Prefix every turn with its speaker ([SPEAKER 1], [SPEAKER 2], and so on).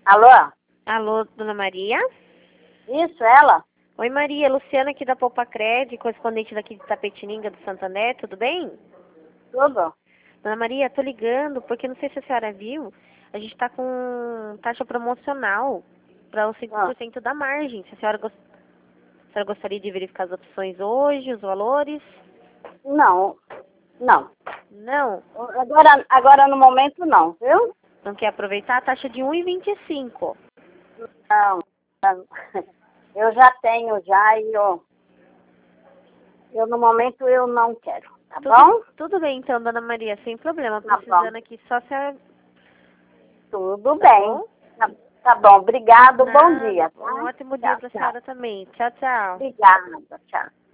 [SPEAKER 1] Alô?
[SPEAKER 2] Alô, dona Maria?
[SPEAKER 1] Isso, ela?
[SPEAKER 2] Oi, Maria. Luciana aqui da Popacred, correspondente daqui de Tapetininga do Santander, tudo bem?
[SPEAKER 1] Tudo?
[SPEAKER 2] Dona Maria, tô ligando porque não sei se a senhora viu, a gente tá com taxa promocional para os 5% da margem. Se a senhora, a senhora gostaria de verificar as opções hoje, os valores?
[SPEAKER 1] Não, não.
[SPEAKER 2] Não?
[SPEAKER 1] Agora no momento não, viu?
[SPEAKER 2] Não quer aproveitar a taxa de 1,25?
[SPEAKER 1] Não, não. Eu já tenho já e eu no momento eu não quero, tá bom?
[SPEAKER 2] Tudo bem então, dona Maria, sem problema.
[SPEAKER 1] Tá
[SPEAKER 2] Precisando
[SPEAKER 1] bom.
[SPEAKER 2] aqui só se a...
[SPEAKER 1] Tudo
[SPEAKER 2] Tá
[SPEAKER 1] bem.
[SPEAKER 2] bom?
[SPEAKER 1] Tá bom, obrigado, bom
[SPEAKER 2] Nada.
[SPEAKER 1] dia, tá?
[SPEAKER 2] Um ótimo dia
[SPEAKER 1] Tchau,
[SPEAKER 2] para a
[SPEAKER 1] tchau.
[SPEAKER 2] senhora também. Tchau, tchau.
[SPEAKER 1] Obrigada, tchau.